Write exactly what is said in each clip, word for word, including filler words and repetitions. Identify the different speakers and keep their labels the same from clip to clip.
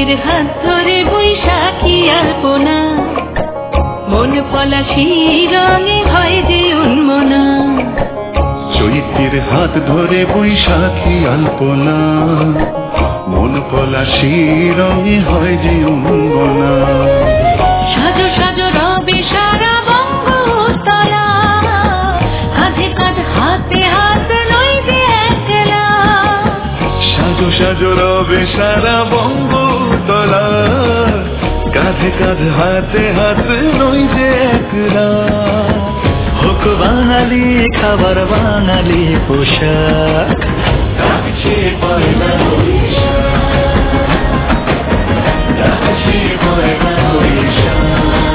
Speaker 1: চৈত্রের হাত ধরে বৈশাখী আলপনা, মন পলাশি রঙে হয় যে উন্মনা।
Speaker 2: চৈত্রের হাত ধরে বৈশাখী আলপনা, মন পলাশি রঙে হয় যে উন্মনা।
Speaker 1: সাজো সাজো রবে সারা বঙ্গতলা, কাঁধে কাঁধ হাতে হাত নই যে একলা।
Speaker 2: সাজো সাজো রবে সারা বঙ্গতলা, কাঁধে কাঁধ হাতে হাত নই যে একলা। হোক বাঙালি খাবার বাঙালি পোশাক, ডাকছে পয়লা বৈশাখ, ডাকছে পয়লা বৈশাখ,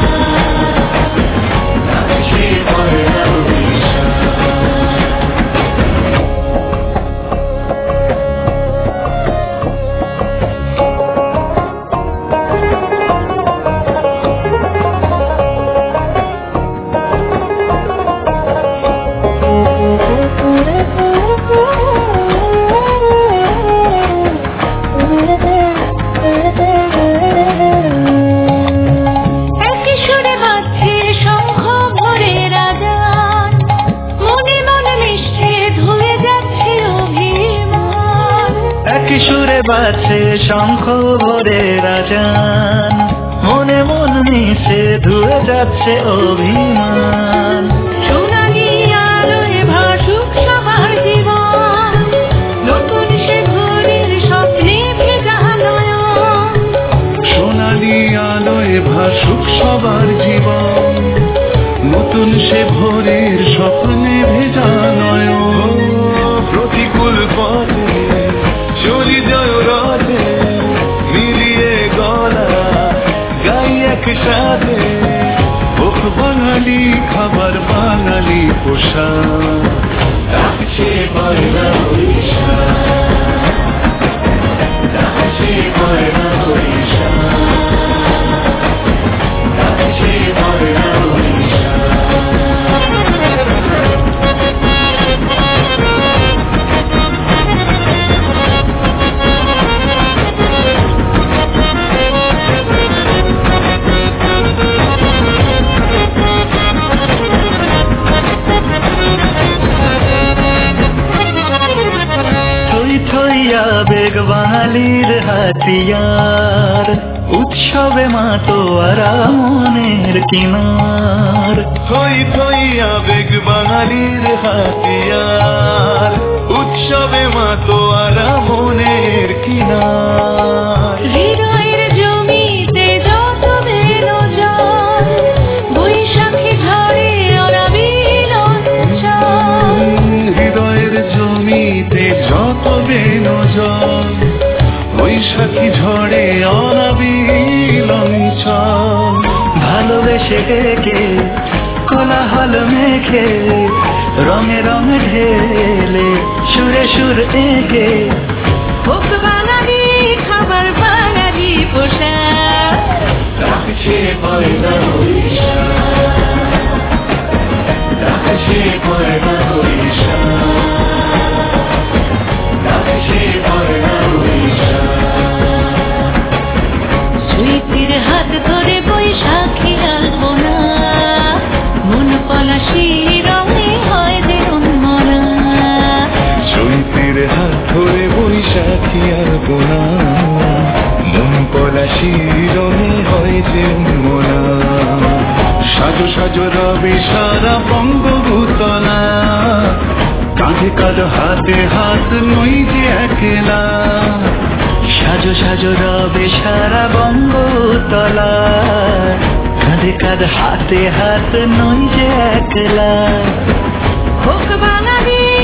Speaker 2: ডাকছে পয়লা বৈশাখ। কিশোরে বাজছে শঙ্খ ভরে রাজান, মনে মন মিশে ধুয়ে যাচ্ছে অভিমান।
Speaker 1: সোনালি আলোয় ভাসুক সবার জীবন, নতুন সে ভোরের স্বপ্নে ভেজা নয়ন।
Speaker 2: সোনালি আলোয় ভাসুক সবার জীবন, নতুন সে ভোরের স্বপ্নে ভেজা নয়ন। প্রতিকূল পথে চলি জয় রথে, মিলিয়ে গলা গাই একসাথে। হোক বাঙালি খাবার বাঙালি পোশাক, ডাকছে পয়লা বৈশাখ, ডাকছে পয়লা বৈশাখ, ডাকছে পয়লা বৈশাখ। আবেগ বাঙালির হাতিয়ার, উৎসবে মাতোয়ারা মনের কিনার। থই থই আবেগ বাঙালির হাতিয়ার, উৎসবে মাতোয়ারা মনের কিনার।
Speaker 1: হৃদয়ের জমিতে যত বেলো জল, বৈশাখী ঝড়ে অনাবিল অঞ্চল।
Speaker 2: হৃদয়ের জমিতে যত বেলো জল, বৈশাখী ঝড়ে অনাবিল অঞ্চল। ভালোবেসে ডেকে কোলাহল মেখে, রঙে রঙে ঢেলে সুরে সুর এঁকে।
Speaker 1: হোক বাঙালি খাবার বাঙালি পোশাক,
Speaker 2: ডাকছে পয়লা বৈশাখ, ডাকছে পয়লা বৈশাখ, ডাকছে পয়লা বৈশাখ।
Speaker 1: চৈত্রের হাত ধরে বৈশাখী আলপনা, মন পলাশি রঙে হয় যে উন্মনা।
Speaker 2: চৈত্রের হাত ধরে বৈশাখী আলপনা, মন পলাশি রঙে হয় যে উন্মনা। সাজো সাজো রবে সারা বঙ্গভূতলা, কাঁধে কাঁধ হাতে হাত নই যে একলা। সাজো সাজো রবে সারা বঙ্গতলা, কাঁধে কাঁধ হাতে হাত নই যে একলা।
Speaker 1: হোক বাঙালি